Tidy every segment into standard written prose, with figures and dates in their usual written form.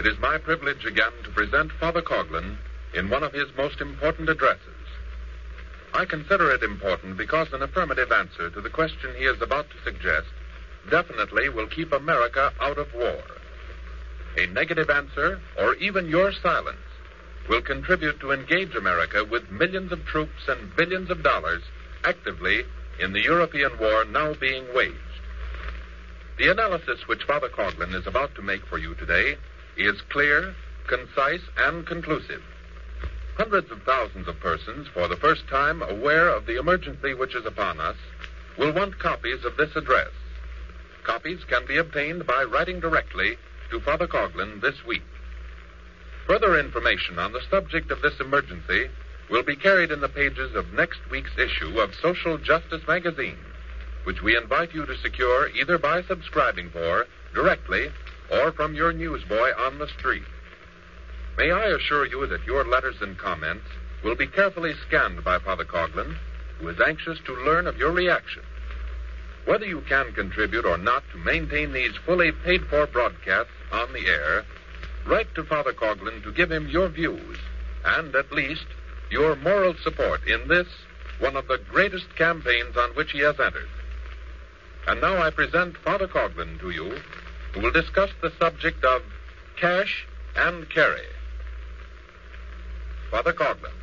it is my privilege again to present Father Coughlin in one of his most important addresses. I consider it important because an affirmative answer to the question he is about to suggest definitely will keep America out of war. A negative answer, or even your silence, will contribute to engage America with millions of troops and billions of dollars actively in the European war now being waged. The analysis which Father Coughlin is about to make for you today is clear, concise, and conclusive. Hundreds of thousands of persons, for the first time aware of the emergency which is upon us, will want copies of this address. Copies can be obtained by writing directly to Father Coughlin this week. Further information on the subject of this emergency will be carried in the pages of next week's issue of Social Justice magazine, which we invite you to secure either by subscribing for directly or from your newsboy on the street. May I assure you that your letters and comments will be carefully scanned by Father Coughlin, who is anxious to learn of your reaction. Whether you can contribute or not to maintain these fully paid-for broadcasts on the air, write to Father Coughlin to give him your views and, at least, your moral support in this, one of the greatest campaigns on which he has entered. And now I present Father Coughlin to you, who will discuss the subject of cash and carry. Father Coughlin.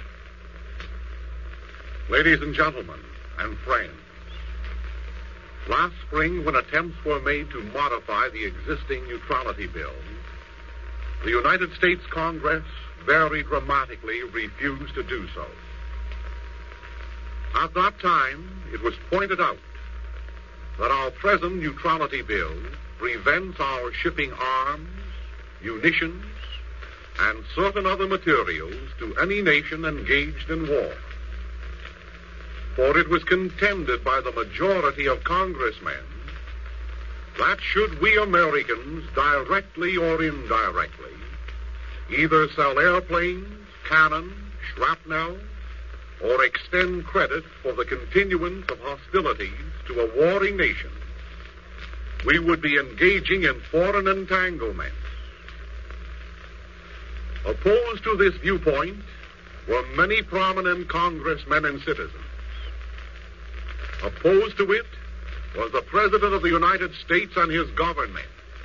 Ladies and gentlemen, and friends, last spring, when attempts were made to modify the existing neutrality bill, the United States Congress very dramatically refused to do so. At that time, it was pointed out that our present neutrality bill prevents our shipping arms, munitions, and certain other materials to any nation engaged in war. For it was contended by the majority of congressmen that should we Americans, directly or indirectly, either sell airplanes, cannon, shrapnel, or extend credit for the continuance of hostilities to a warring nation, we would be engaging in foreign entanglements. Opposed to this viewpoint were many prominent congressmen and citizens. Opposed to it was the President of the United States and his government.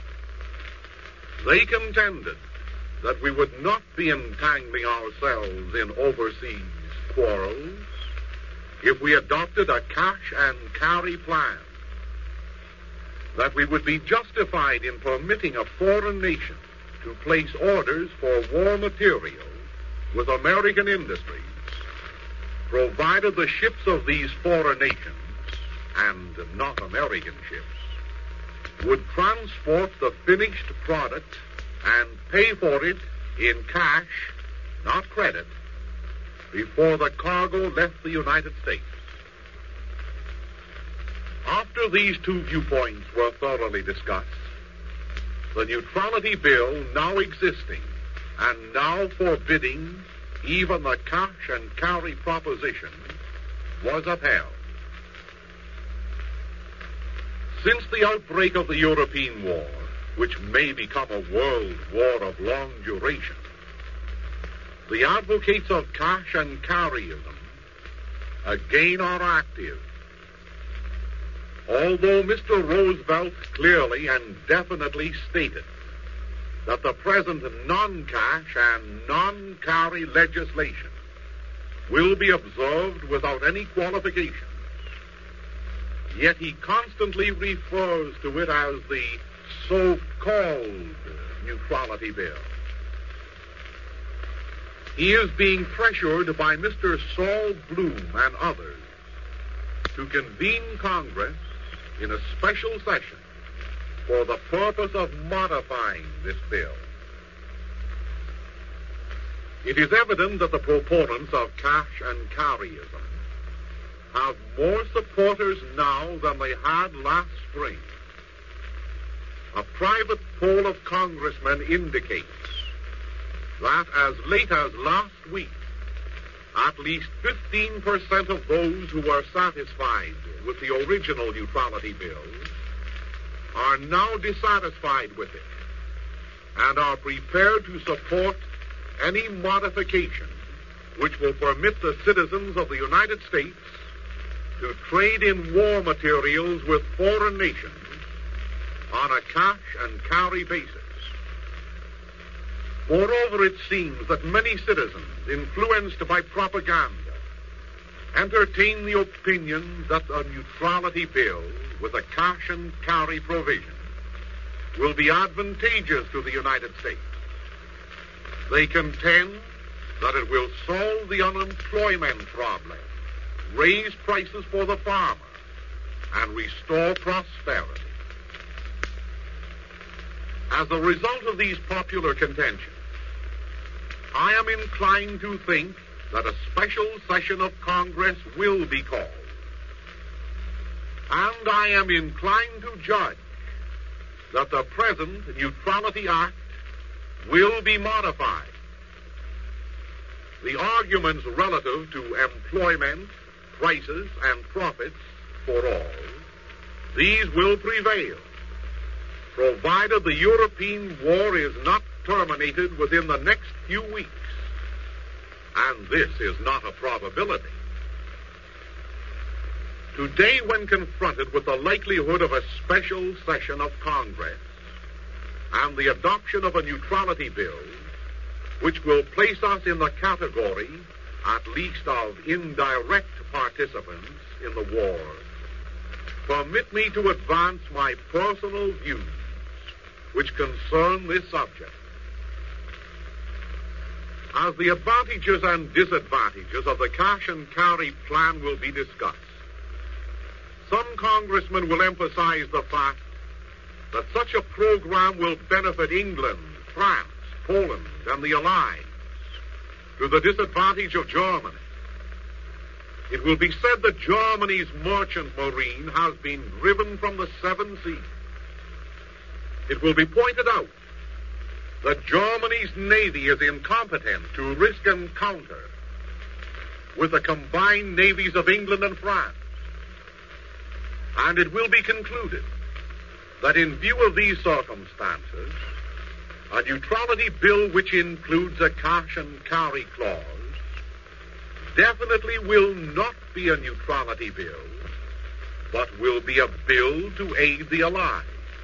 They contended that we would not be entangling ourselves in overseas quarrels if we adopted a cash and carry plan, that we would be justified in permitting a foreign nation to place orders for war material with American industries, provided the ships of these foreign nations, and not American ships, would transport the finished product and pay for it in cash, not credit, before the cargo left the United States. After these two viewpoints were thoroughly discussed, the neutrality bill now existing and now forbidding even the cash and carry proposition was upheld. Since the outbreak of the European War, which may become a world war of long duration, the advocates of cash and carryism again are active. Although Mr. Roosevelt clearly and definitely stated that the present non-cash and non-carry legislation will be observed without any qualifications, yet he constantly refers to it as the so-called neutrality bill. He is being pressured by Mr. Saul Bloom and others to convene Congress in a special session for the purpose of modifying this bill. It is evident that the proponents of cash and carryism have more supporters now than they had last spring. A private poll of congressmen indicates that as late as last week, at least 15% of those who were satisfied with the original neutrality bill are now dissatisfied with it. and are prepared to support any modification which will permit the citizens of the United States to trade in war materials with foreign nations on a cash and carry basis. Moreover, it seems that many citizens, influenced by propaganda, entertain the opinion that a neutrality bill with a cash and carry provision will be advantageous to the United States. They contend that it will solve the unemployment problem, raise prices for the farmer, and restore prosperity. As a result of these popular contentions, I am inclined to think that a special session of Congress will be called. And I am inclined to judge that the present Neutrality Act will be modified. The arguments relative to employment, prices, and profits for all, these will prevail, provided the European war is not terminated within the next few weeks. And this is not a probability. Today, when confronted with the likelihood of a special session of Congress and the adoption of a neutrality bill, which will place us in the category, at least, of indirect participants in the war, permit me to advance my personal views which concern this subject. As the advantages and disadvantages of the cash and carry plan will be discussed, some congressmen will emphasize the fact that such a program will benefit England, France, Poland, and the Allies to the disadvantage of Germany. It will be said that Germany's merchant marine has been driven from the seven seas. It will be pointed out that Germany's navy is incompetent to risk encounter with the combined navies of England and France. And it will be concluded that in view of these circumstances, a neutrality bill which includes a cash and carry clause definitely will not be a neutrality bill, but will be a bill to aid the Allies.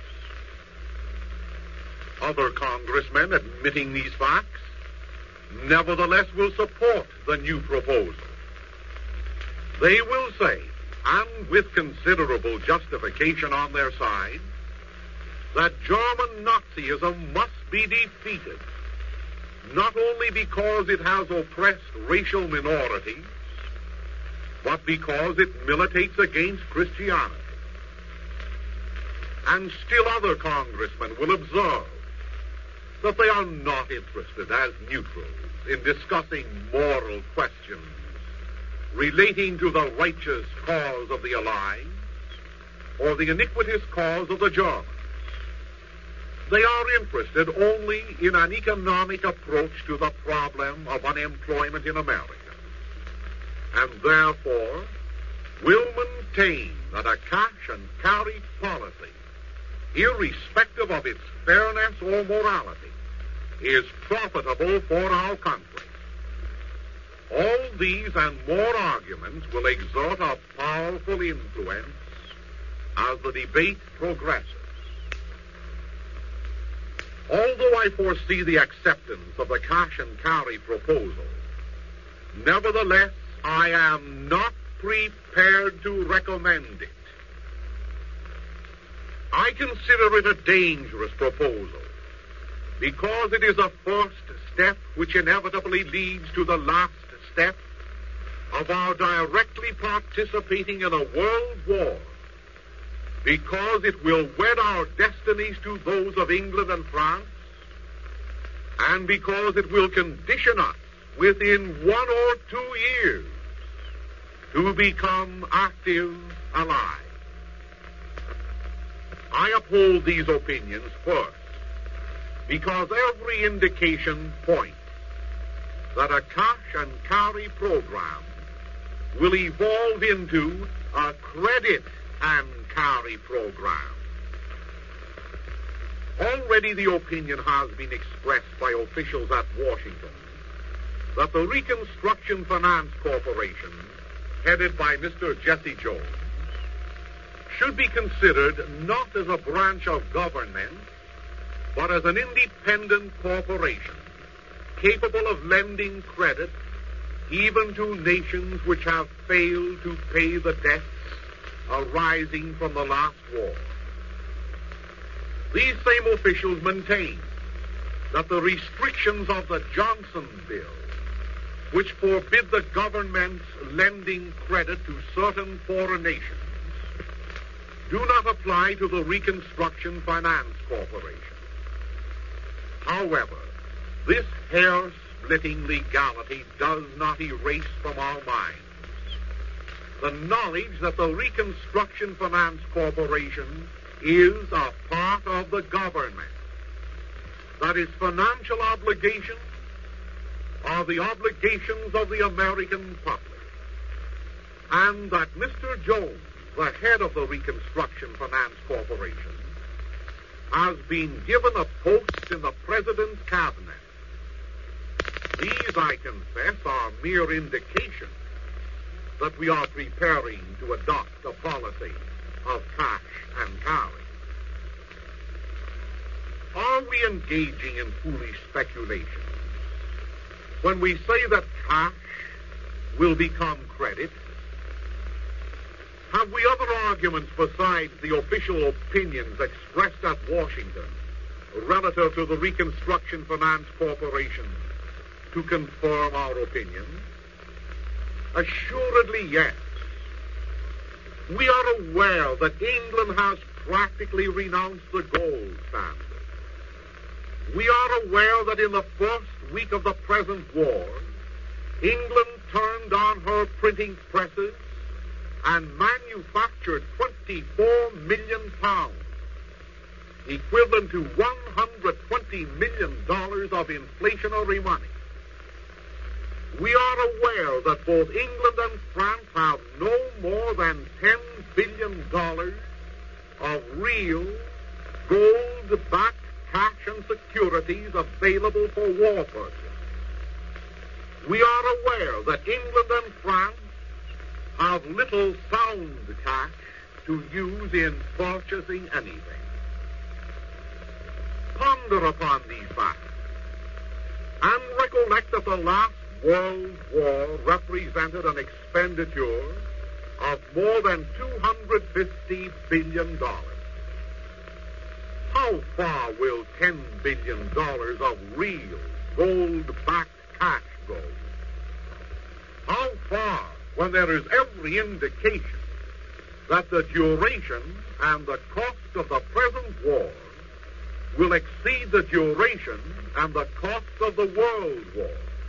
Other congressmen, admitting these facts, nevertheless will support the new proposal. They will say, and with considerable justification on their side, that German Nazism must be defeated, not only because it has oppressed racial minorities, but because it militates against Christianity. And still other congressmen will observe that they are not interested as neutrals in discussing moral questions relating to the righteous cause of the Allies or the iniquitous cause of the Germans. They are interested only in an economic approach to the problem of unemployment in America, and therefore will maintain that a cash and carry policy, irrespective of its fairness or morality, is profitable for our country. All these and more arguments will exert a powerful influence as the debate progresses. Although I foresee the acceptance of the cash and carry proposal, nevertheless, I am not prepared to recommend it. I consider it a dangerous proposal because it is a first step which inevitably leads to the last step of our directly participating in a world war, because it will wed our destinies to those of England and France, and because it will condition us within 1 or 2 years to become active allies. I uphold these opinions first, because every indication points that a cash and carry program will evolve into a credit and carry program. Already the opinion has been expressed by officials at Washington that the Reconstruction Finance Corporation, headed by Mr. Jesse Jones, should be considered not as a branch of government, but as an independent corporation capable of lending credit even to nations which have failed to pay the debts arising from the last war. These same officials maintain that the restrictions of the Johnson Bill, which forbid the government's lending credit to certain foreign nations, do not apply to the Reconstruction Finance Corporation. However, this hair-splitting legality does not erase from our minds the knowledge that the Reconstruction Finance Corporation is a part of the government, that its financial obligations are the obligations of the American public, and that Mr. Jones, the head of the Reconstruction Finance Corporation, has been given a post in the President's cabinet. These, I confess, are mere indications that we are preparing to adopt a policy of cash and carry. Are we engaging in foolish speculation when we say that cash will become credit? Have we other arguments besides the official opinions expressed at Washington relative to the Reconstruction Finance Corporation to confirm our opinion? Assuredly, yes. We are aware that England has practically renounced the gold standard. We are aware that in the first week of the present war, England turned on her printing presses and manufactured 24 million pounds, equivalent to $120 million of inflationary money. We are aware that both England and France have no more than $10 billion of real gold-backed cash and securities available for war purposes. We are aware that England and France have little sound cash to use in purchasing anything. Ponder upon these facts and recollect that the last World War represented an expenditure of more than $250 billion. How far will $10 billion of real gold-backed cash go? How far, when there is every indication that the duration and the cost of the present war will exceed the duration and the cost of the World War?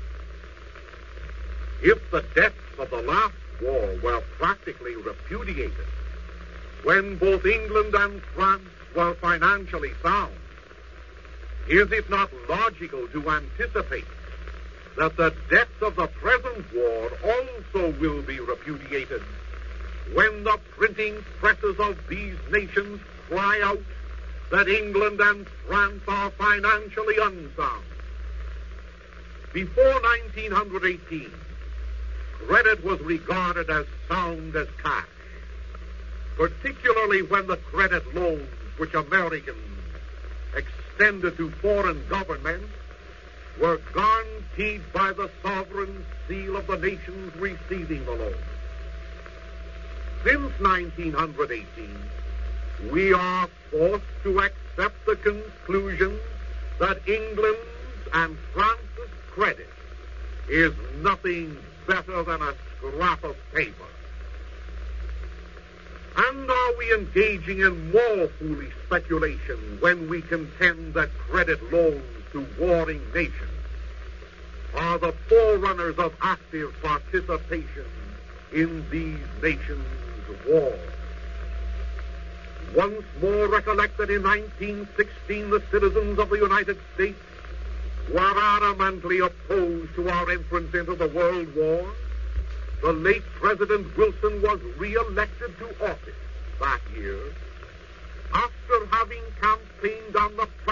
If the debts of the last war were practically repudiated, when both England and France were financially sound, is it not logical to anticipate that the debts of the present war also will be repudiated when the printing presses of these nations cry out that England and France are financially unsound? Before 1918, credit was regarded as sound as cash, particularly when the credit loans which Americans extended to foreign governments were guaranteed by the sovereign seal of the nations receiving the loan. Since 1918, we are forced to accept the conclusion that England's and France's credit is nothing better than a scrap of paper. And are we engaging in more foolish speculation when we contend that credit loans to warring nations are the forerunners of active participation in these nations' wars? Once more recollect that in 1916 the citizens of the United States were adamantly opposed to our entrance into the World War. The late President Wilson was re-elected to office that year after having campaigned on the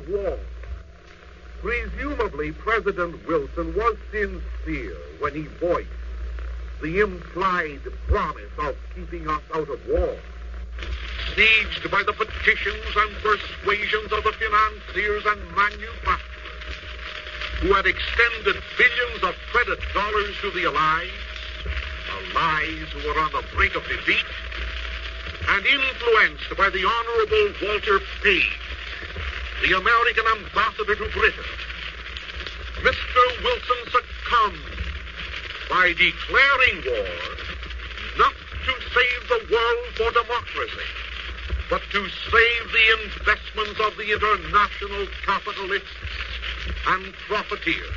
war. Presumably, President Wilson was sincere when he voiced the implied promise of keeping us out of war. Sieged by the petitions and persuasions of the financiers and manufacturers who had extended billions of credit dollars to the Allies who were on the brink of defeat, and influenced by the Honorable Walter Page, the American ambassador to Britain, Mr. Wilson succumbed by declaring war not to save the world for democracy, but to save the investments of the international capitalists and profiteers.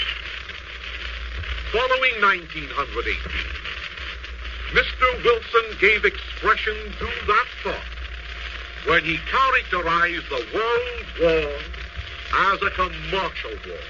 Following 1918, Mr. Wilson gave expression to that thought when he characterized the World War as a commercial war.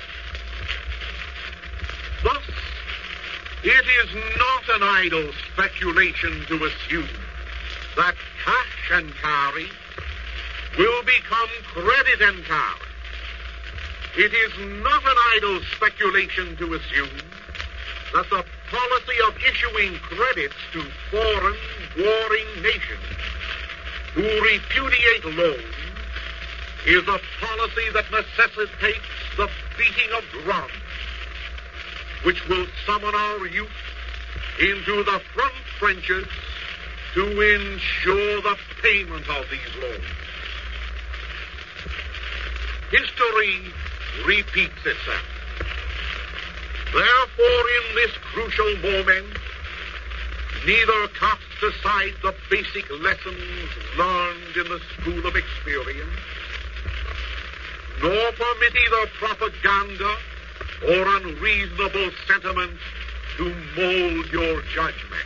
Thus, it is not an idle speculation to assume that cash and carry will become credit and carry. It is not an idle speculation to assume that the policy of issuing credits to foreign warring nations who repudiate loans is a policy that necessitates the beating of drums, which will summon our youth into the front trenches to ensure the payment of these loans. History repeats itself. Therefore, in this crucial moment, neither cast aside the basic lessons learned in the school of experience, nor permit either propaganda or unreasonable sentiment to mold your judgment.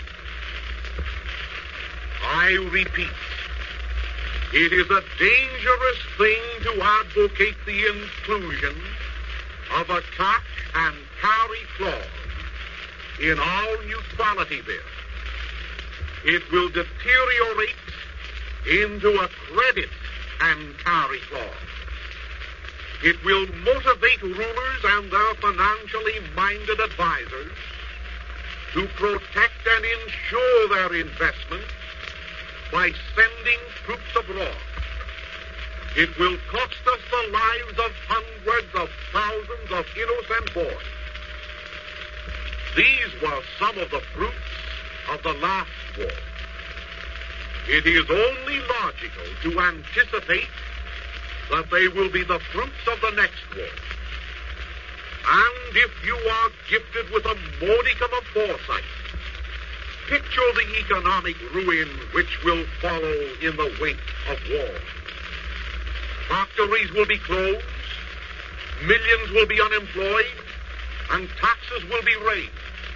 I repeat, it is a dangerous thing to advocate the inclusion of a cash and carry clause in all neutrality bills. It will deteriorate into a credit and carry clause. It will motivate rulers and their financially minded advisors to protect and insure their investments by sending troops abroad. It will cost us the lives of hundreds of thousands of innocent boys. These were some of the fruits of the last war. It is only logical to anticipate that they will be the fruits of the next war. And if you are gifted with a modicum of foresight, picture the economic ruin which will follow in the wake of war. Factories will be closed, millions will be unemployed, and taxes will be raised.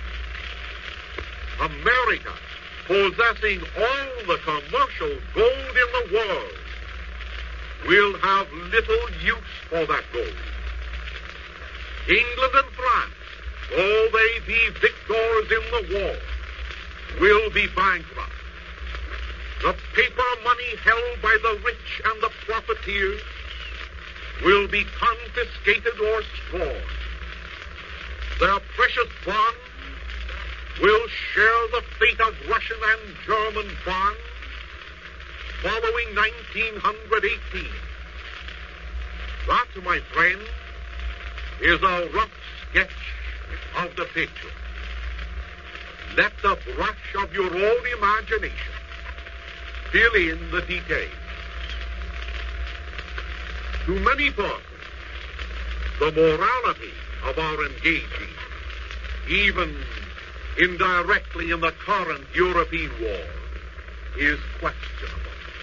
America, possessing all the commercial gold in the world, will have little use for that gold. England and France, though they be victors in the war, will be bankrupt. The paper money held by the rich and the profiteers will be confiscated or scorned. Their precious bonds will share the fate of Russian and German bonds following 1918. That, my friend, is a rough sketch of the picture. Let the brush of your own imagination fill in the details. To many persons, the morality of our engaging, even indirectly in the current European war, is questionable.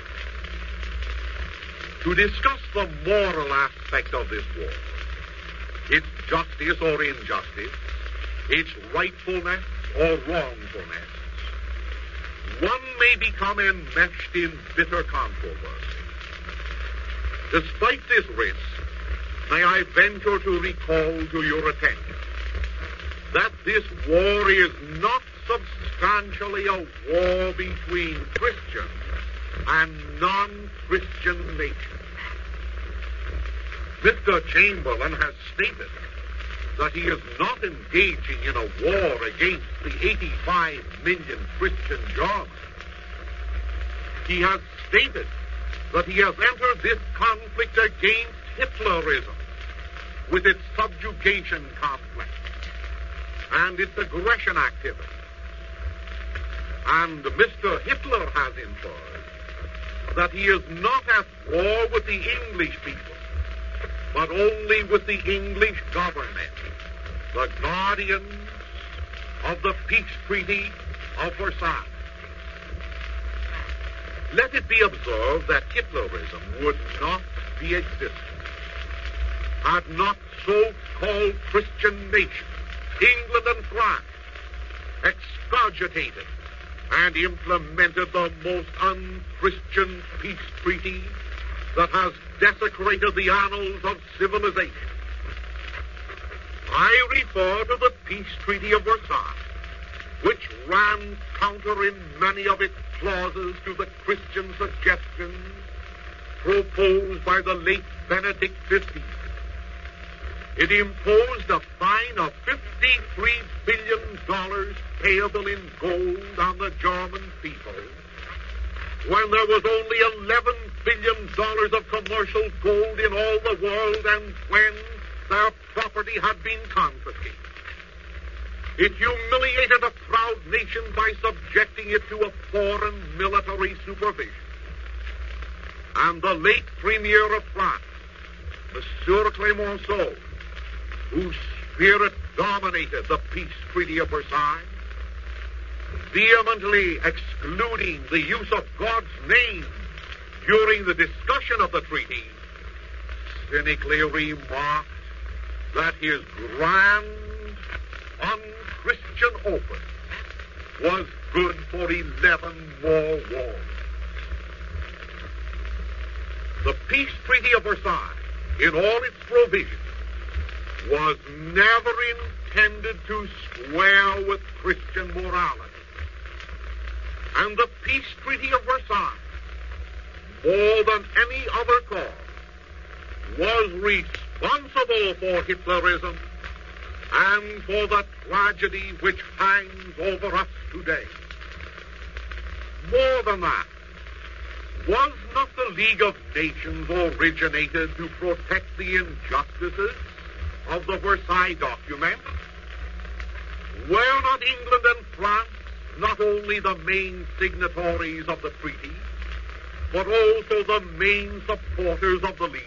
To discuss the moral aspect of this war, its justice or injustice, its rightfulness or wrongfulness, one may become enmeshed in bitter controversy. Despite this risk, may I venture to recall to your attention that this war is not substantially a war between Christians and non-Christian nations. Mr. Chamberlain has stated that he is not engaging in a war against the 85 million Christian Germans. He has stated that he has entered this conflict against Hitlerism with its subjugation complex and its aggression activity. And Mr. Hitler has inferred that he is not at war with the English people, but only with the English government, the guardians of the peace treaty of Versailles. Let it be observed that Hitlerism would not be existent had not so-called Christian nations, England and France, excogitated and implemented the most unchristian peace treaty that has desecrated the annals of civilization. I refer to the Peace Treaty of Versailles, which ran counter in many of its clauses to the Christian suggestions proposed by the late Benedict XV. It imposed a fine of $53 billion payable in gold on the German people, when there was only $11 billion of commercial gold in all the world and when their property had been confiscated. It humiliated a proud nation by subjecting it to a foreign military supervision. And the late Premier of France, Monsieur Clemenceau, whose spirit dominated the Peace Treaty of Versailles, vehemently excluding the use of God's name during the discussion of the treaty, cynically remarked that his grand, unchristian opus was good for 11 more wars. The Peace Treaty of Versailles, in all its provisions, was never intended to square with Christian morality. And the Peace Treaty of Versailles, more than any other cause, was responsible for Hitlerism and for the tragedy which hangs over us today. More than that, was not the League of Nations originated to protect the injustices of the Versailles document? Were not England and France not only the main signatories of the treaty, but also the main supporters of the League?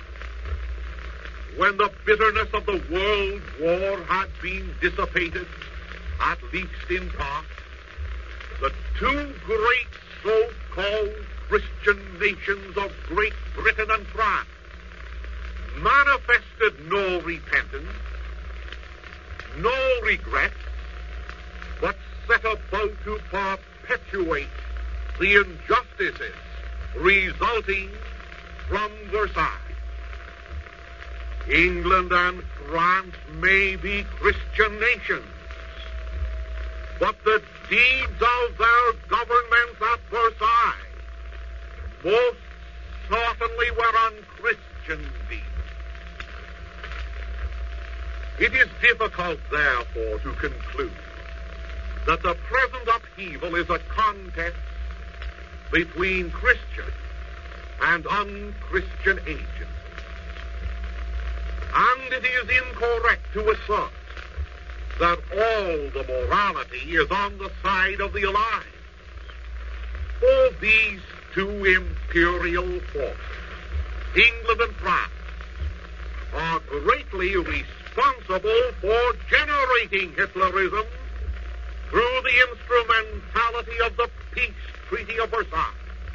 When the bitterness of the World War had been dissipated, at least in part, the two great so-called Christian nations of Great Britain and France manifested no repentance, no regret, but set about to perpetuate the injustices resulting from Versailles. England and France may be Christian nations, but the deeds of their governments at Versailles most certainly were unchristian deeds. It is difficult, therefore, to conclude that the present upheaval is a contest between Christian and unchristian agents. And it is incorrect to assert that all the morality is on the side of the Allies. For these two imperial forces, England and France, are greatly responsible for generating Hitlerism through the instrumentality of the Peace Treaty of Versailles.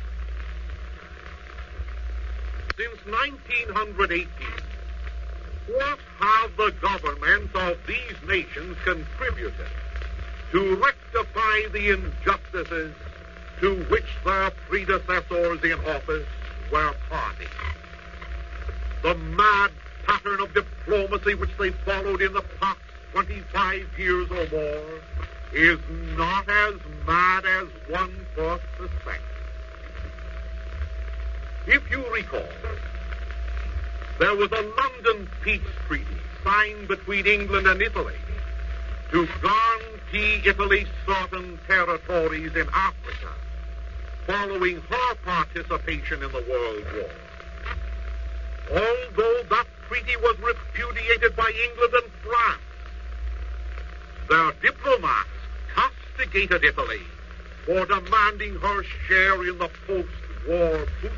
Since 1918, what have the governments of these nations contributed to rectify the injustices to which their predecessors in office were party? The mad pattern of diplomacy which they followed in the past 25 years or more is not as mad as one first suspects. If you recall, There was a London peace treaty signed between England and Italy to guarantee Italy certain territories in Africa following her participation in the World War. Although that treaty was repudiated by England and France, their diplomats castigated Italy for demanding her share in the post-war booty.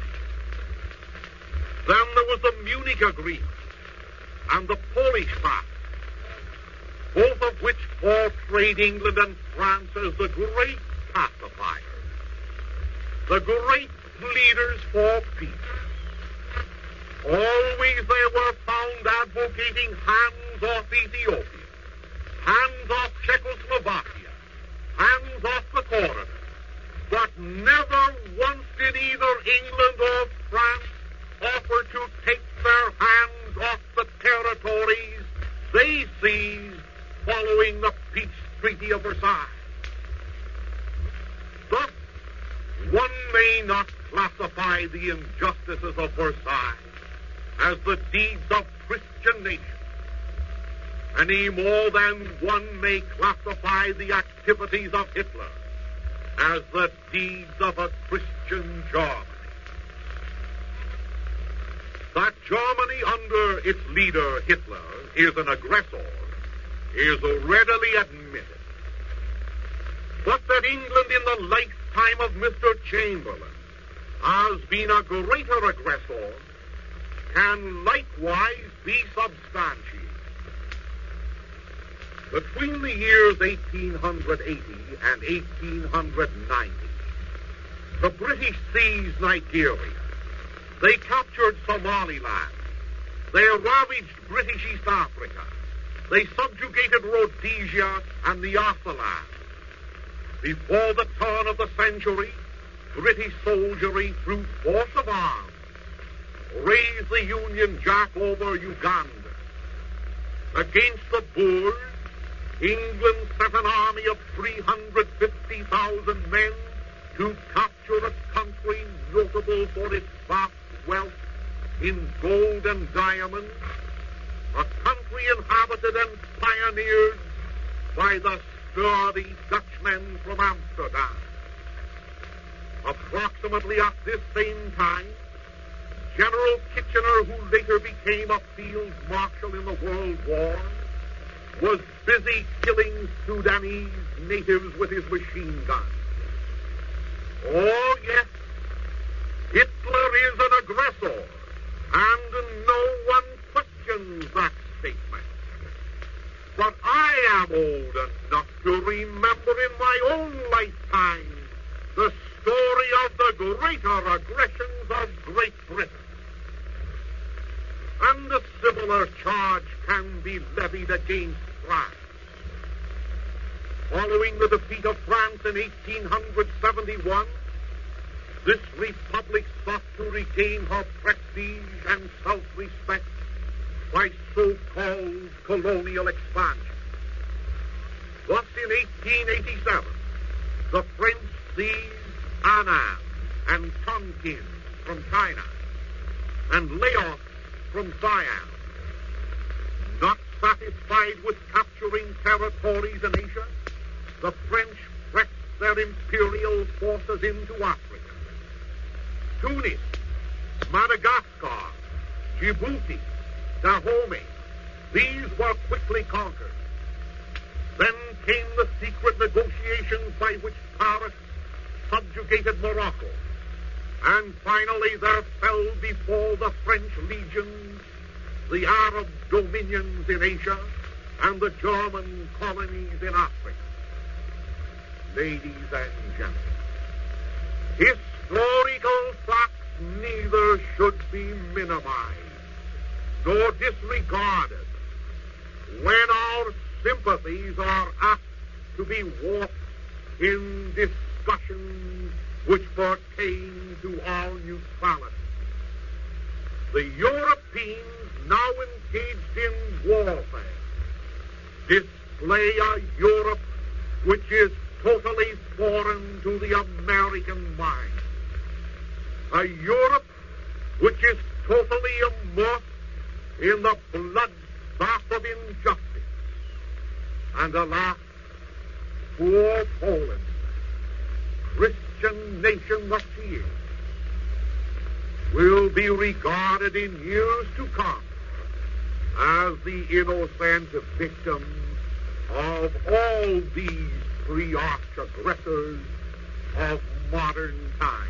Then there was the Munich Agreement and the Polish Pact, both of which portrayed England and France as the great pacifiers, the great leaders for peace. Always they were found advocating hands off Ethiopia, hands off Czechoslovakia, hands off the corridor, but never once did either England or France offer to take their hands off the territories they seized following the Peace Treaty of Versailles. Thus, one may not classify the injustices of Versailles as the deeds of Christian nations, any more than one may classify the activities of Hitler as the deeds of a Christian Germany. That Germany under its leader Hitler is an aggressor is readily admitted. But that England in the lifetime of Mr. Chamberlain has been a greater aggressor can likewise be substantiated. Between the years 1880 and 1890, the British seized Nigeria. They captured Somaliland. They ravaged British East Africa. They subjugated Rhodesia and Nyasaland. Before the turn of the century, British soldiery, through force of arms, raised the Union Jack over Uganda. Against the Boers, England sent an army of 350,000 men to capture a country notable for its vast wealth in gold and diamonds, a country inhabited and pioneered by the sturdy Dutchmen from Amsterdam. Approximately at this same time, General Kitchener, who later became a field marshal in the World War, was busy killing Sudanese natives with his machine gun. Oh, yes, Hitler is an aggressor, and no one questions that statement. But I am old enough to remember in my own lifetime the story of the greater aggressions of Great Britain. And a similar charge can be levied against France. Following the defeat of France in 1871, this republic sought to regain her prestige and self-respect by so-called colonial expansion. Thus, in 1887, the French seized Annam and Tonkin from China and Laos from Siam. Not satisfied with capturing territories in Asia, the French pressed their imperial forces into Africa. Tunis, Madagascar, Djibouti, Dahomey, these were quickly conquered. Then came the secret negotiations by which Paris subjugated Morocco. And finally there fell before the French legions the Arab dominions in Asia and the German colonies in Africa. Ladies and gentlemen, historical facts neither should be minimized nor disregarded when our sympathies are asked to be warped in discussions which pertain to our neutrality. The Europeans now engaged in warfare display a Europe which is totally foreign to the American mind. A Europe which is totally immersed in the bloodbath of injustice. And alas, poor Poland, Christian nation that she is, will be regarded in years to come as the innocent victim of all these three arch-aggressors of modern times.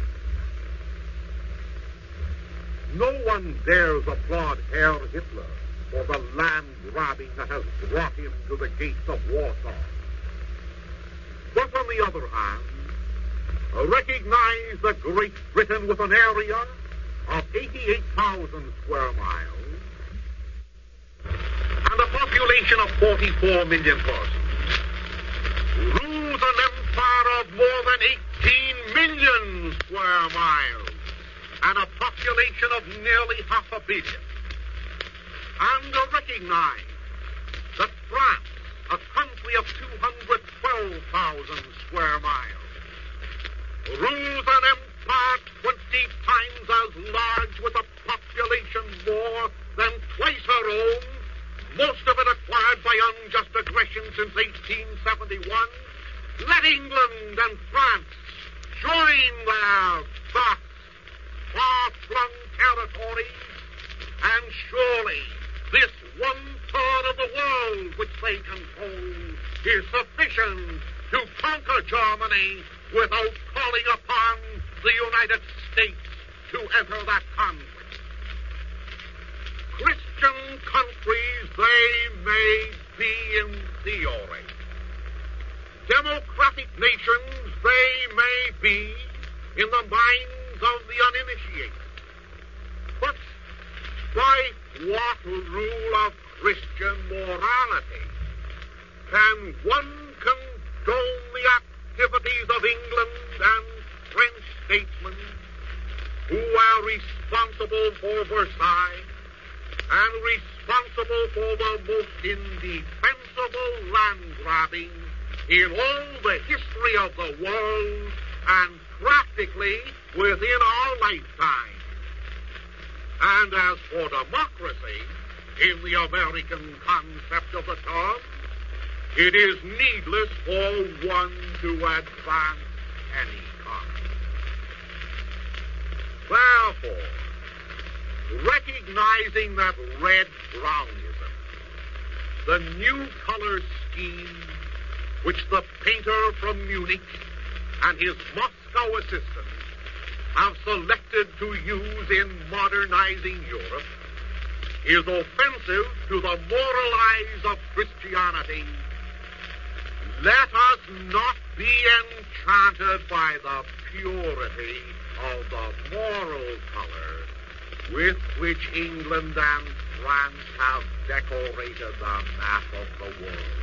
No one dares applaud Herr Hitler for the land-grabbing that has brought him to the gates of Warsaw. But on the other hand, recognize that Great Britain, with an area of 88,000 square miles and a population of 44 million persons, rules an empire of more than 18 million square miles and a population of nearly 500 million. And recognize that France, a country of 212,000 square miles, rules an empire 20 times as large with a population more than twice her own, most of it acquired by unjust aggression since 1871. Let England and France join their vast, far-flung territories, and surely this 1/3 of the world which they control is sufficient to conquer Germany without calling upon the United States to enter that conflict. Christian countries they may be in theory. Democratic nations they may be in the minds of the uninitiated. But by what rule of Christian morality can one condone the activities of England and French statesmen who are responsible for Versailles and responsible for the most indefensible land grabbing in all the history of the world and practically within our lifetime? And as for democracy, in the American concept of the term, it is needless for one to advance any kind. Therefore, recognizing that red brownism, the new color scheme which the painter from Munich and his Moscow assistant have selected to use in modernizing Europe, is offensive to the moral eyes of Christianity. Let us not be enchanted by the purity of the moral color with which England and France have decorated the map of the world.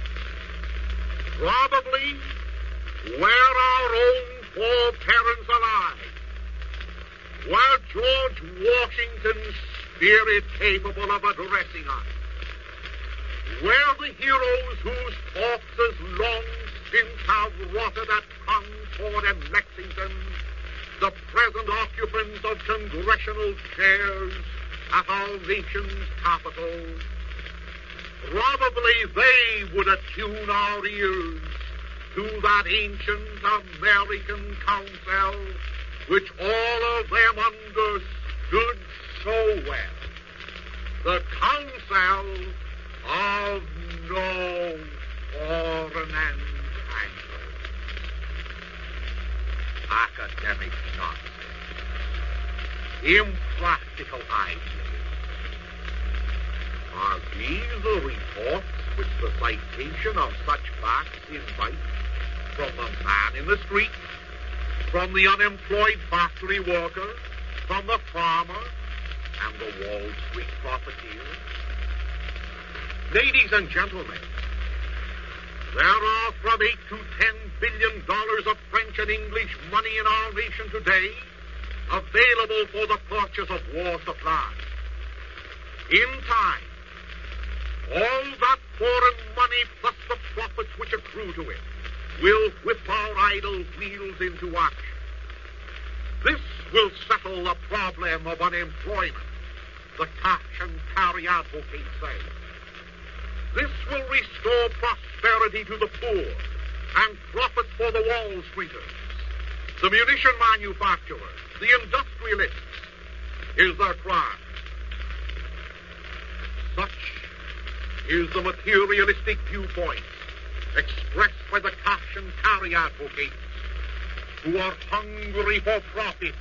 Probably, were our own foreparents alive, were George Washington's spirit capable of addressing us, were the heroes whose corpses long since have rotted at Concord and Lexington the present occupants of congressional chairs at our nation's capital, probably they would attune our ears to that ancient American council which all of them understood so well. The council of no foreign entanglement. Academic nonsense. Impractical ideas. Are these the reports which the citation of such facts invites from the man in the street, from the unemployed factory worker, from the farmer, and the Wall Street profiteer? Ladies and gentlemen, there are from $8 to $10 billion of French and English money in our nation today available for the purchase of war supplies. In time, all that foreign money plus the profits which accrue to it will whip our idle wheels into action. This will settle the problem of unemployment the cash and carry advocates say. This will restore prosperity to the poor and profit for the Wall Streeters, the munition manufacturers, the industrialists, is their cry. Such is the materialistic viewpoint expressed by the cash and carry advocates who are hungry for profits,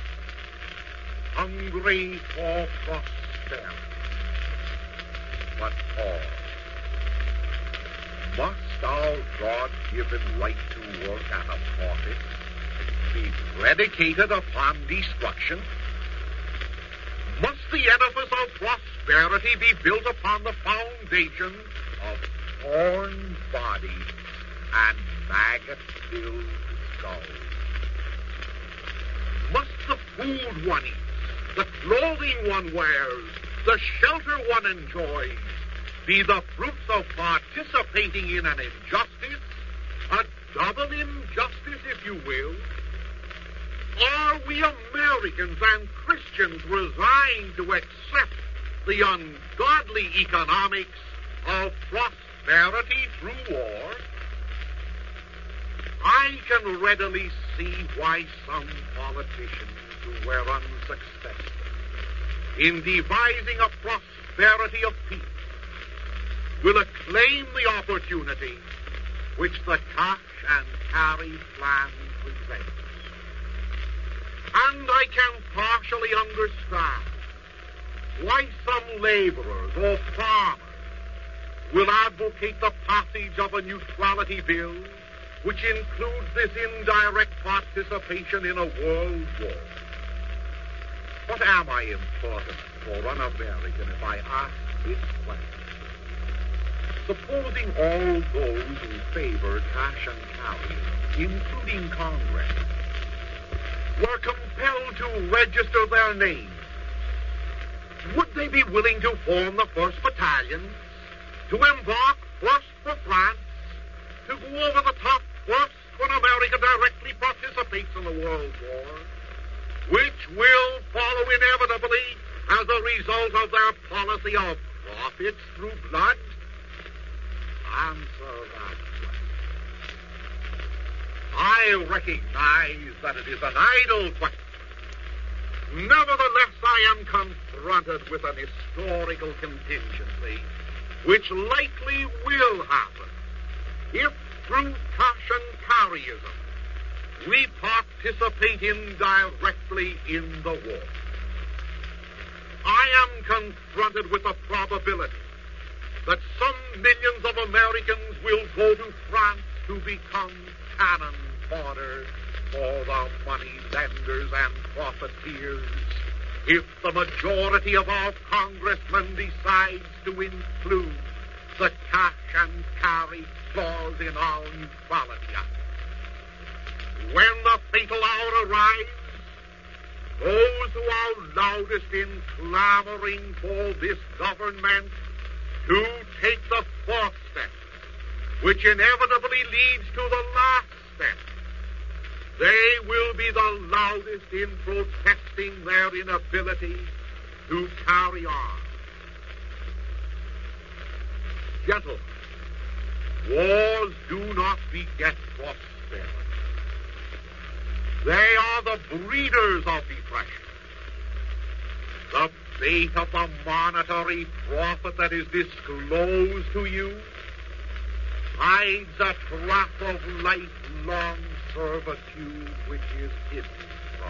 hungry for prosperity. But Paul, must our God-given right to work and a profit be predicated upon destruction? Must the edifice of prosperity be built upon the foundation of torn bodies and maggot-filled skulls? Must the food one eats, the clothing one wears, the shelter one enjoys, be the fruits of participating in an injustice, a double injustice, if you will? Are we Americans and Christians resigned to accept the ungodly economics of prosperity through war? I can readily see why some politicians who were unsuccessful in devising a prosperity of peace will acclaim the opportunity which the cash and carry plan presents. And I can partially understand why some laborers or farmers will advocate the passage of a neutrality bill which includes this indirect participation in a world war. What am I important for an American if I ask this question? Supposing all those who favor cash and carry, including Congress, were compelled to register their names, would they be willing to form the 1st Battalion, to embark first for France, to go over the top first when America directly participates in the World War, which will follow inevitably as a result of their policy of profits through blood? Answer that question. I recognize that it is an idle question. Nevertheless, I am confronted with an historical contingency which likely will happen if, through cash and carryism, we participate indirectly in the war. I am confronted with the probability that some millions of Americans will go to France to become cannon fodder for the money lenders and profiteers if the majority of our congressmen decides to include the cash and carry clause in our Neutrality Act. When the fatal hour arrives, those who are loudest in clamoring for this government to take the 4th step, which inevitably leads to the last step, they will be the loudest in protesting their inability to carry on. Gentlemen, wars do not beget prosperity. They are the breeders of depression. The fate of the monetary profit that is disclosed to you hides a trap of lifelong servitude which is hidden from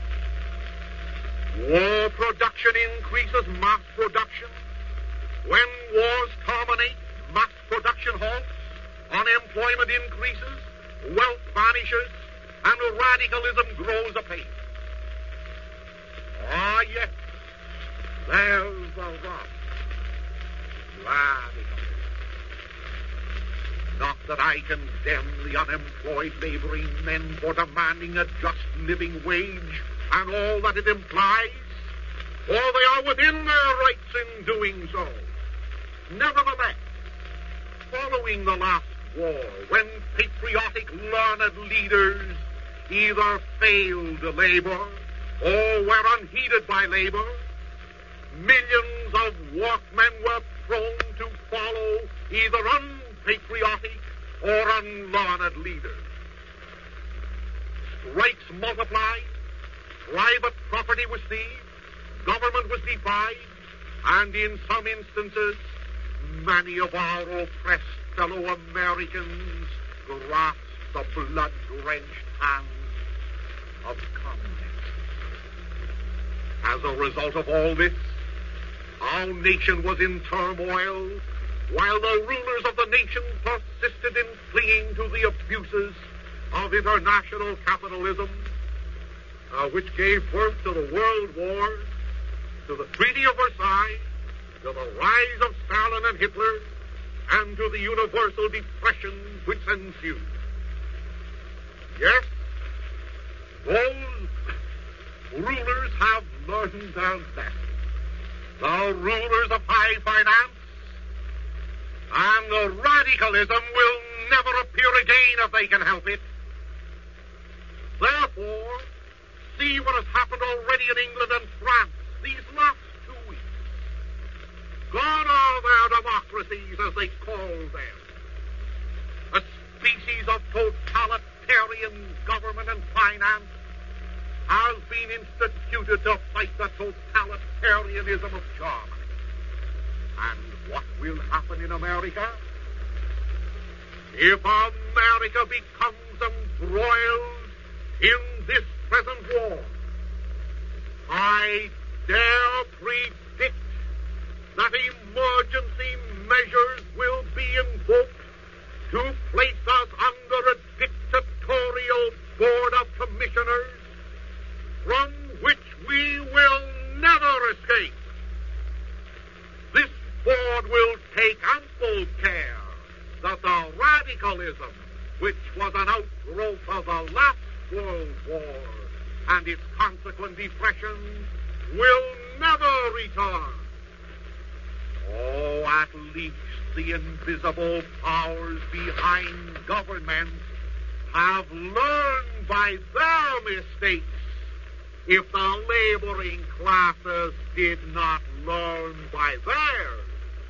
you. War production increases mass production. When wars terminate, mass production halts, unemployment increases, wealth vanishes, and radicalism grows apace. Ah, yes, there's the rub. Radicalism. Not that I condemn the unemployed laboring men for demanding a just living wage and all that it implies, for they are within their rights in doing so. Nevertheless, following the last war, when patriotic learned leaders either failed labor or were unheeded by labor, millions of workmen were prone to follow either unpatriotic or unlearned leaders. Strikes multiplied, private property was seized, government was defied, and in some instances, many of our oppressed fellow Americans grasped the blood-drenched hands of communists. As a result of all this, our nation was in turmoil, while the rulers of the nation persisted in clinging to the abuses of international capitalism, which gave birth to the World Wars, to the Treaty of Versailles, to the rise of Stalin and Hitler, and to the universal depression which ensued. Yes, those rulers have learned their lesson. The rulers of high finance and the radicalism will never appear again if they can help it. Therefore, see what has happened already in England and France these last 2 weeks. Gone are their democracies, as they call them. A species of totalitarian government and finance has been instituted to fight the totalitarianism of Germany. And what will happen in America? If America becomes embroiled in this present war, I dare predict that emergency measures will be invoked to place us under a dictatorial board of commissioners from which we will never escape. This board will take ample care that the radicalism, which was an outgrowth of the last World War and its consequent depression, will never return. Oh, at least the invisible powers behind government have learned by their mistakes, if the laboring classes did not learn by theirs.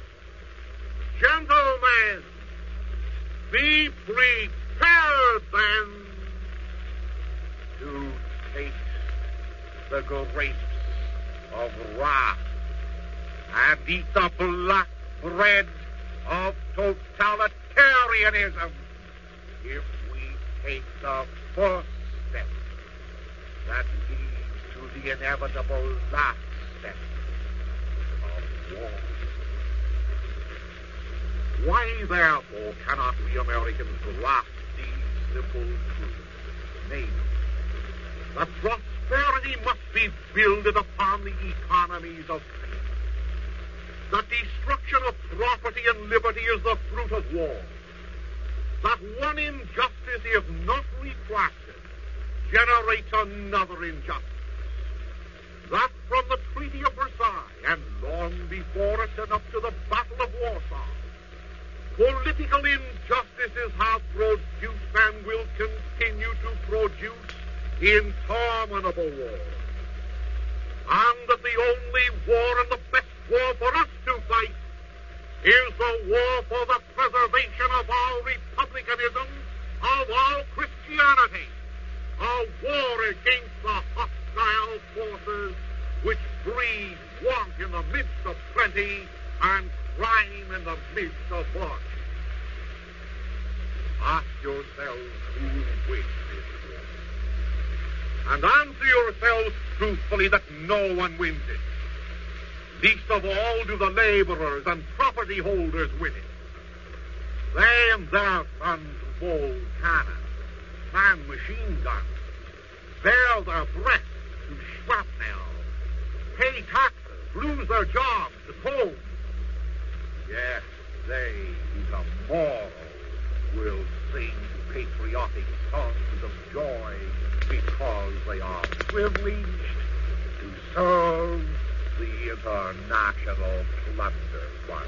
Gentlemen, be prepared then to taste the grapes of wrath and eat the black bread of totalitarianism if we take the first step that leads to the inevitable last step of war. Why, therefore, cannot we Americans grasp these simple truths? Namely, that prosperity must be builded upon the economies of faith. That destruction of property and liberty is the fruit of war. That one injustice, if not retracted, generates another injustice. That from the Treaty of Versailles and long before it and up to the Battle of Warsaw, political injustices have produced and will continue to produce interminable war. And that the only war and the best war for us to fight is the war for the preservation of our republicanism, of our Christianity, a war against the hostile forces which breed want in the midst of plenty and crime in the midst of virtue. Ask yourselves who will win this war. And answer yourselves truthfully that no one wins it. Least of all do the laborers and property holders win it. They and their sons mold cannons, man machine guns, bear their breath to shrapnel, pay taxes, lose their jobs to cold. Yes, they who tomorrow will sing patriotic songs of joy because they are privileged to serve the international plunder fund.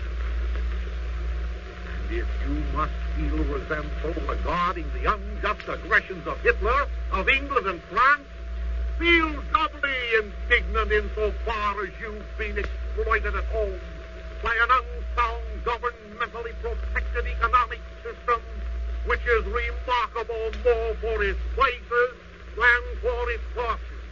And if you must feel resentful regarding the unjust aggressions of Hitler, of England and France, feel doubly indignant insofar as you've been exploited at home by an unsound, governmentally protected economic system which is remarkable more for its vices than for its virtues.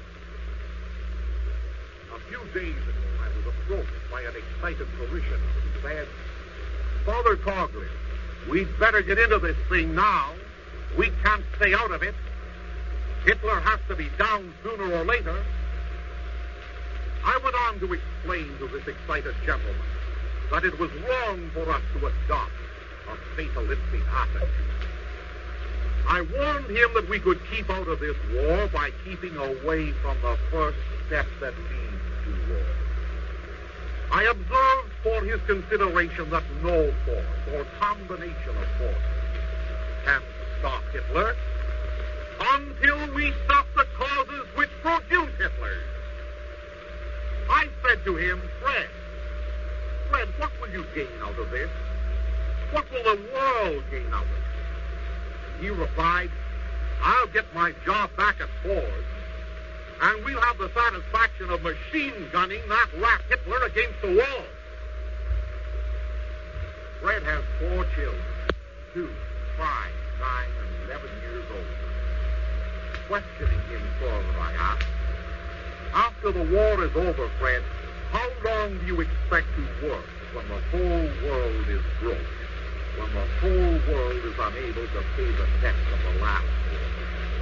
A few days ago, I was approached by an excited parishioner who said, "Father Coughlin, we'd better get into this thing now. We can't stay out of it. Hitler has to be down sooner or later." I went on to explain to this excited gentleman that it was wrong for us to adopt a fatalistic attitude. I warned him that we could keep out of this war by keeping away from the first step that leads to war. I observed for his consideration that no force or combination of forces can stop Hitler until we stop the causes which produce Hitler. I said to him, Fred, what will you gain out of this? What will the world gain out of it? He replied, I'll get my job back at Ford, and we'll have the satisfaction of machine gunning that rat Hitler against the wall. Fred has 4 children, 2, 5, 9, and 11 years old. Questioning him further, I asked, after the war is over, Fred, how long do you expect to work when the whole world is broke? When the whole world is unable to pay the debts of the last war?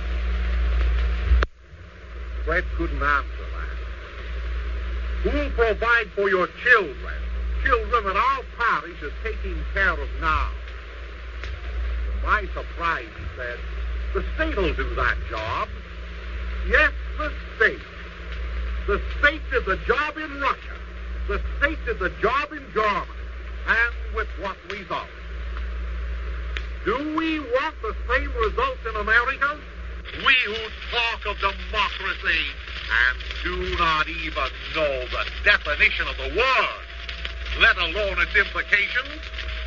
Fred couldn't answer that. Who'll provide for your children? Children that our parish is taking care of now. To my surprise, he said, the state will do that job. Yes, the state. The state did the job in Russia. The state did the job in Germany. And with what result? Do we want the same results in America? We who talk of democracy and do not even know the definition of the word, let alone its implications?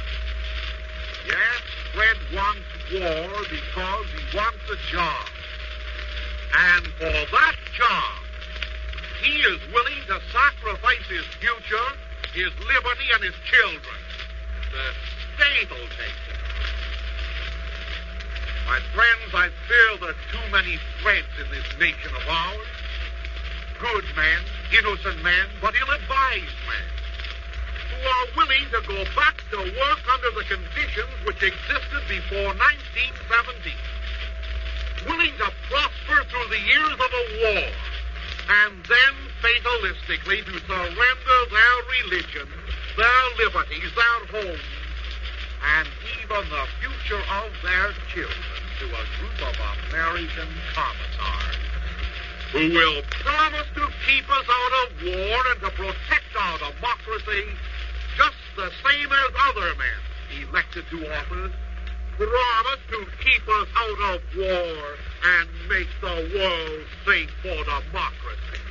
Yes, Fred wants war because he wants a job. And for that job, he is willing to sacrifice his future, his liberty, and his children. The state will take it. My friends, I fear there are too many Freds in this nation of ours. Good men, innocent men, but ill-advised men, who are willing to go back to work under the conditions which existed before 1917. Willing to prosper through the years of a war, and then fatalistically to surrender their religion, their liberties, their homes, and even the future of their children to a group of American commissars who will promise to keep us out of war and to protect our democracy just the same as other men elected to office promise to keep us out of war and make the world safe for democracy.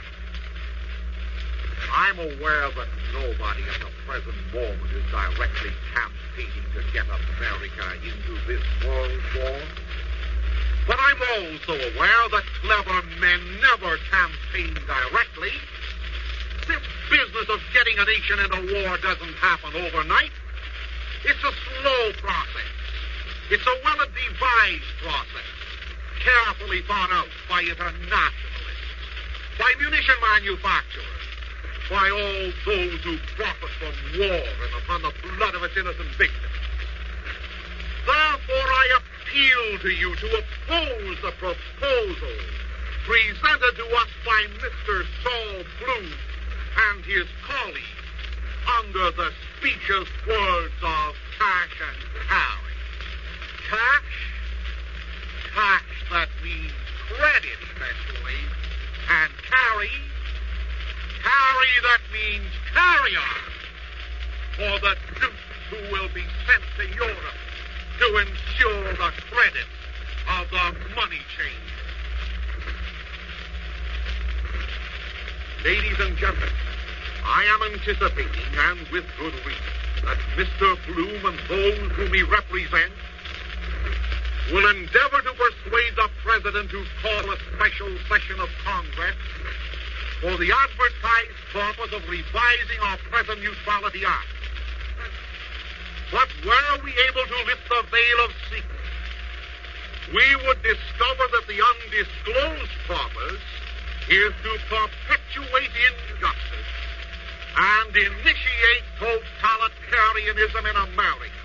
I'm aware that nobody at the present moment is directly campaigning to get America into this world war. But I'm also aware that clever men never campaign directly. This business of getting a nation into war doesn't happen overnight. It's a slow process. It's a well-devised process, carefully thought out by internationalists, by munition manufacturers, by all those who profit from war and upon the blood of its innocent victims. Therefore, I appeal to you to oppose the proposal presented to us by Mr. Saul Bloom and his colleagues under the specious words of cash and carry. Cash? Cash that means credit, eventually. And carry? Carry that means carry on. For the dupes who will be sent to Europe to ensure the credit of the money changer. Ladies and gentlemen, I am anticipating, and with good reason, that Mr. Bloom and those whom he represents will endeavor to persuade the President to call a special session of Congress for the advertised purpose of revising our present Neutrality Act. But were we able to lift the veil of secret, we would discover that the undisclosed purpose is to perpetuate injustice and initiate totalitarianism in America.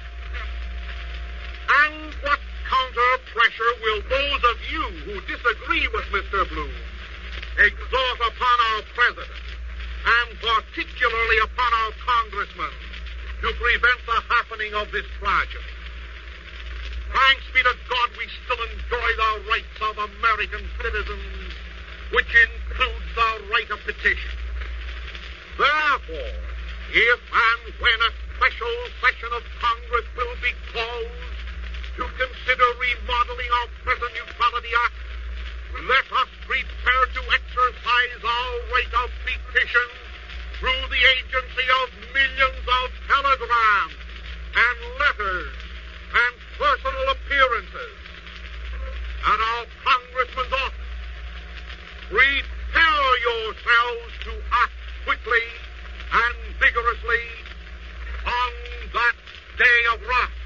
And what counter-pressure will those of you who disagree with Mr. Bloom exhort upon our President, and particularly upon our congressmen, to prevent the happening of this tragedy? Thanks be to God, we still enjoy the rights of American citizens, which includes the right of petition. Therefore, if and when a special session of Congress will be called to consider remodeling our present Neutrality Act, let us prepare to exercise our right of petition through the agency of millions of telegrams and letters and personal appearances at our congressman's office. Prepare yourselves to act quickly and vigorously on that day of wrath.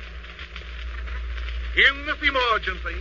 In this emergency,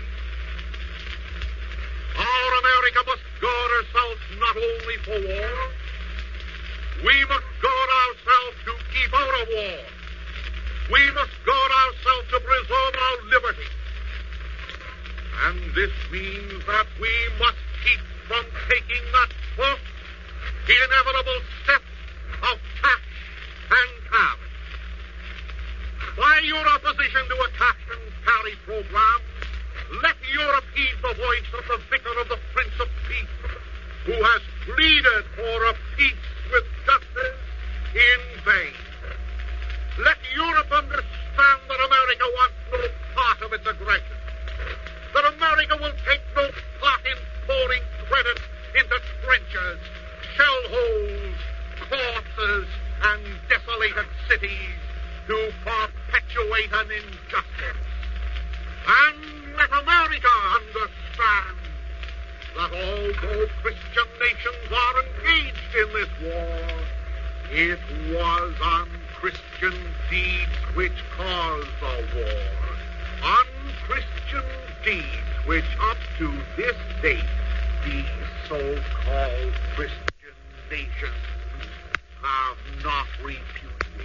our America must guard herself not only for war, we must guard ourselves to keep out of war. We must guard ourselves to preserve our liberty. And this means that we must keep from taking that first inevitable step of cash and carry. By your opposition to a cash and carry program, let Europe heed the voice of the vicar of the Prince of Peace, who has pleaded for a peace with justice in vain. Let Europe understand that America wants no part of its aggression, that America will take no part in pouring credit into trenches, shell holes, corpses, and desolated cities to perpetuate an injustice. And let America understand that although Christian nations are engaged in this war, it was unchristian deeds which caused the war. Unchristian deeds which up to this date these so-called Christian nations have not repudiated.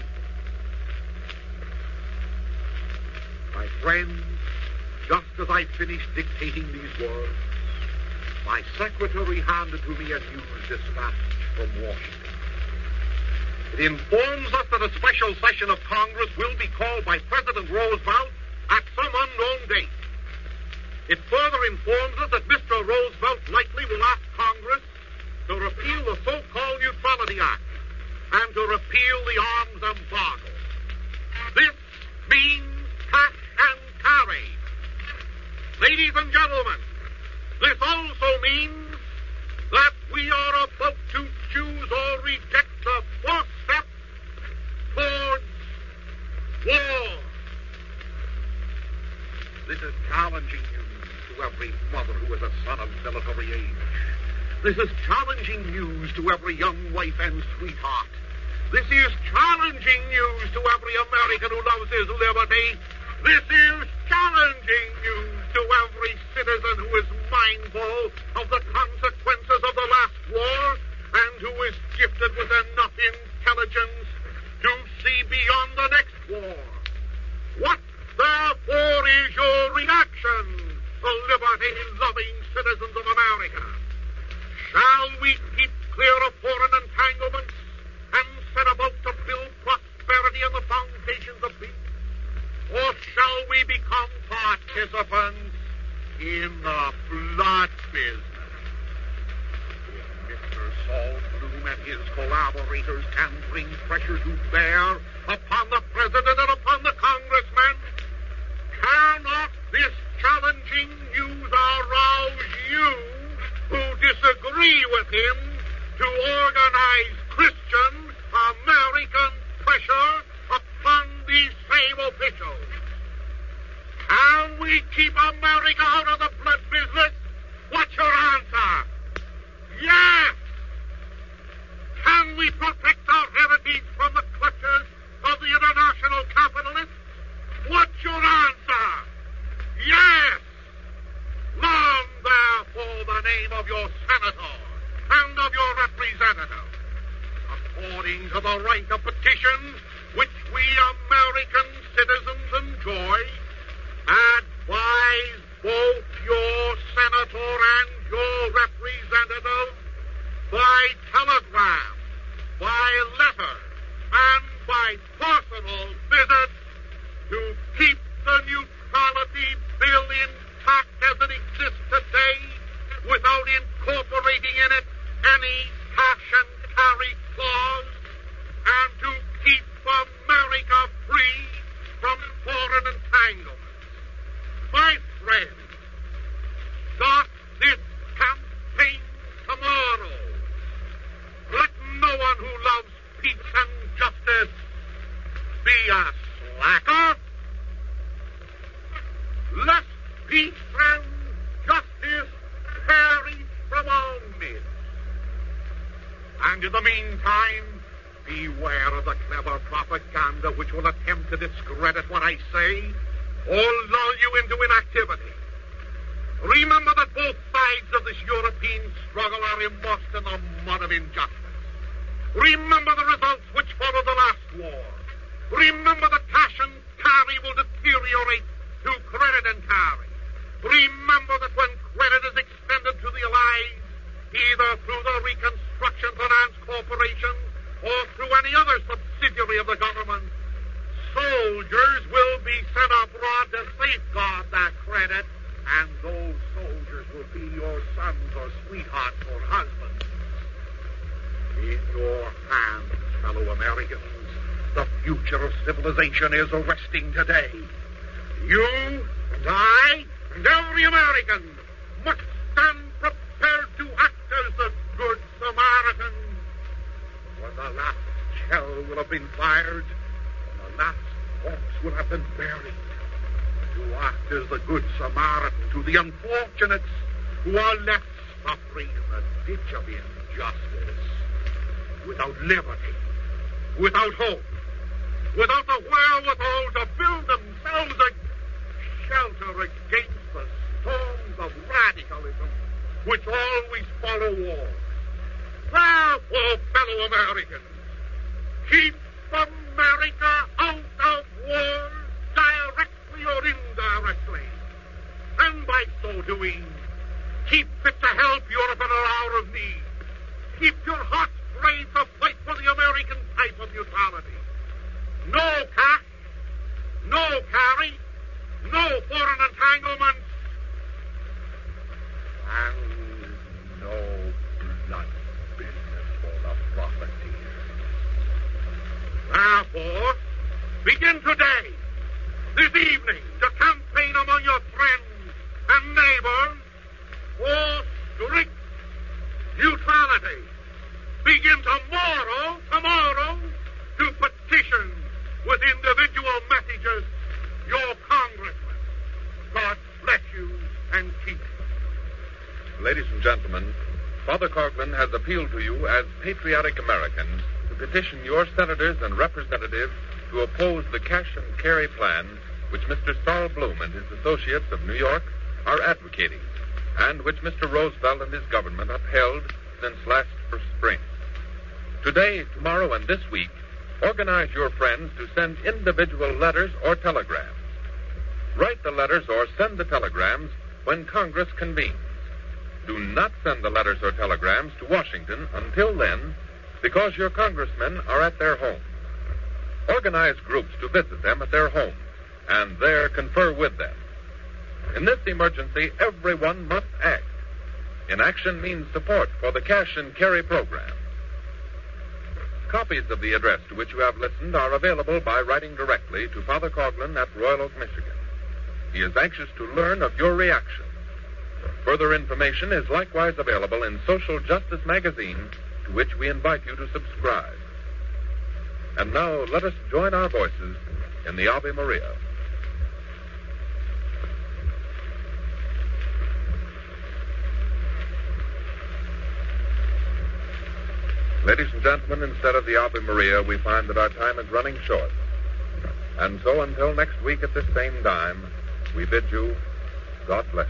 My friends, just as I finished dictating these words, my secretary handed to me a news dispatch from Washington. It informs us that a special session of Congress will be called by President Roosevelt at some unknown date. It further informs us that Mr. Roosevelt likely will ask Congress to repeal the so-called Neutrality Act and to repeal the arms embargo. This means cash and carry. Ladies and gentlemen, this also means that we are about to choose or reject the first step towards war. This is challenging news to every mother who is a son of military age. This is challenging news to every young wife and sweetheart. This is challenging news to every American who loves his liberty. This is challenging news to every citizen who is mindful of the consequences of the last war and who is gifted with enough intelligence to see beyond the next war. What, therefore, is your reaction, liberty-loving citizens of America? Shall we keep clear of foreign entanglements and set about to build prosperity on the foundations of peace? Or shall we become participants in the blood business? If Mr. Saul Bloom and his collaborators can bring pressure to bear upon the President and upon the Congressmen, cannot this challenging news arouse you who disagree with him to organize Christian American pressure upon these same officials? Can Can we keep America out of the blood business? What's your answer? Yes! Can we protect our heritage from the clutches of the international capitalists? What's your answer? Yes! Learn, therefore, the name of your senator and of your representative. According to the right of petition, which we American citizens enjoy, advise both your senator and your representative by telegram, by letter, and by personal visit to keep the neutrality bill intact as it exists today without incorporating in it any cash and carry clause, and to keep America free from foreign entanglements. My friends, start this campaign tomorrow. Let no one who loves peace and justice be a slacker. Let peace and justice perish from our midst. And in the meantime, beware of the clever propaganda which will attempt to discredit what I say or lull you into inactivity. Remember that both sides of this European struggle are immersed in the mud of injustice. Remember the results which followed the last war. Remember that cash and carry will deteriorate to credit and carry. Remember that when credit is extended to the Allies, either through the Reconstruction Finance Corporation or through any other subsidiary of the government, soldiers will be sent abroad to safeguard that credit, and those soldiers will be your sons or sweethearts or husbands. In your hands, fellow Americans, the future of civilization is resting today. You and I and every American must stand prepared to act as the Good Samaritan. When the last shell will have been fired, and the last corpse will have been buried, to act as the Good Samaritan to the unfortunates who are left suffering in the ditch of injustice, without liberty, without hope, without the wherewithal to build themselves a shelter against the storms of radicalism which always follow war. Therefore, fellow Americans, keep America out of war, directly or indirectly. And by so doing, keep fit to help Europe in her hour of need. Keep your hearts brave to fight for the American type of neutrality. No cash, no carry, no foreign entanglements, and no blood business for the profiteers. Therefore, begin today, this evening, to campaign among your friends and neighbors for strict neutrality. Begin tomorrow, to petition with individual messages your congressman. God bless you and keep you. Ladies and gentlemen, Father Coughlin has appealed to you as patriotic Americans to petition your senators and representatives to oppose the cash and carry plan which Mr. Saul Bloom and his associates of New York are advocating, and which Mr. Roosevelt and his government upheld since last spring. Today, tomorrow, and this week, organize your friends to send individual letters or telegrams. Write the letters or send the telegrams when Congress convenes. Do not send the letters or telegrams to Washington until then, because your congressmen are at their homes. Organize groups to visit them at their homes, and there confer with them. In this emergency, everyone must act. Inaction means support for the cash and carry program. Copies of the address to which you have listened are available by writing directly to Father Coughlin at Royal Oak, Michigan. He is anxious to learn of your reaction. Further information is likewise available in Social Justice Magazine, to which we invite you to subscribe. And now let us join our voices in the Ave Maria. Ladies and gentlemen, instead of the Ave Maria, we find that our time is running short. And so until next week at this same time, we bid you God bless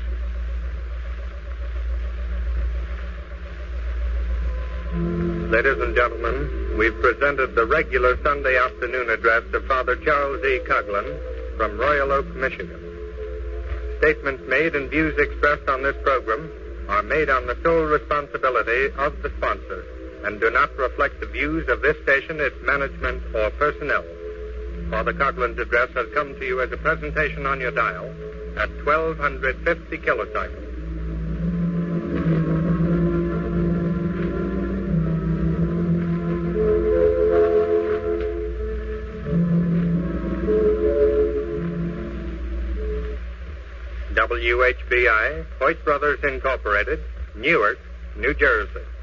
you. Ladies and gentlemen, we've presented the regular Sunday afternoon address of Father Charles E. Coughlin from Royal Oak, Michigan. Statements made and views expressed on this program are made on the sole responsibility of the sponsor and do not reflect the views of this station, its management, or personnel. Father Coughlin's address has come to you as a presentation on your dial at 1250 kilocycles. WHBI, Hoyt Brothers Incorporated, Newark, New Jersey.